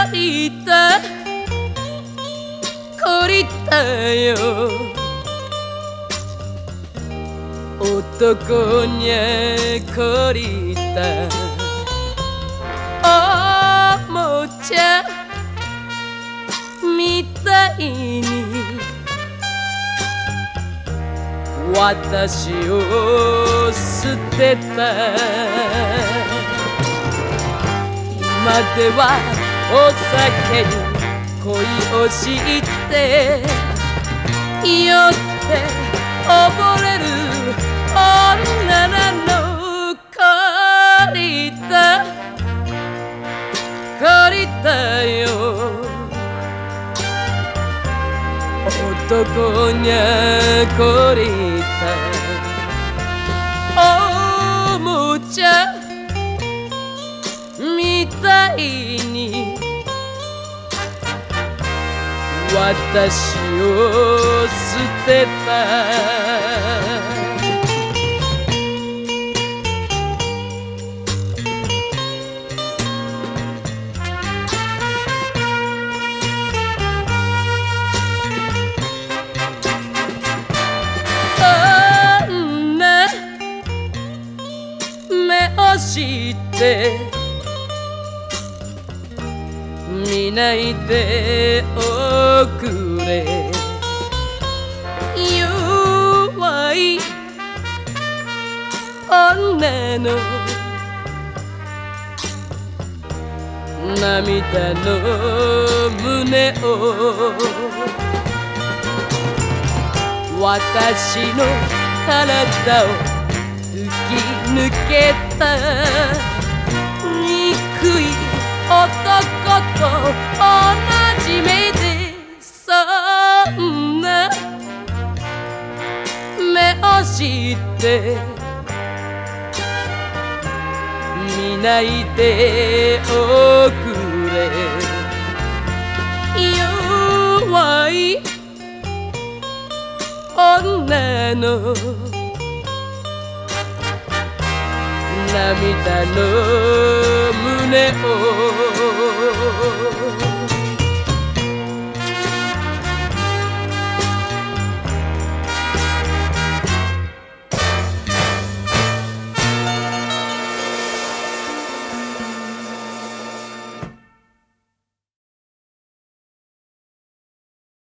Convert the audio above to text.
借りた懲りたよ男にゃ懲りたおもちゃみたいに私を捨てた今ではお酒に恋をして酔って溺れる女なの懲りたよ男にゃ懲りたおもちゃみたいに私を捨てたして見ないでおくれ弱い女の涙の胸を私の体を突き抜けた憎い男と同じ目でそんな目をして見ないで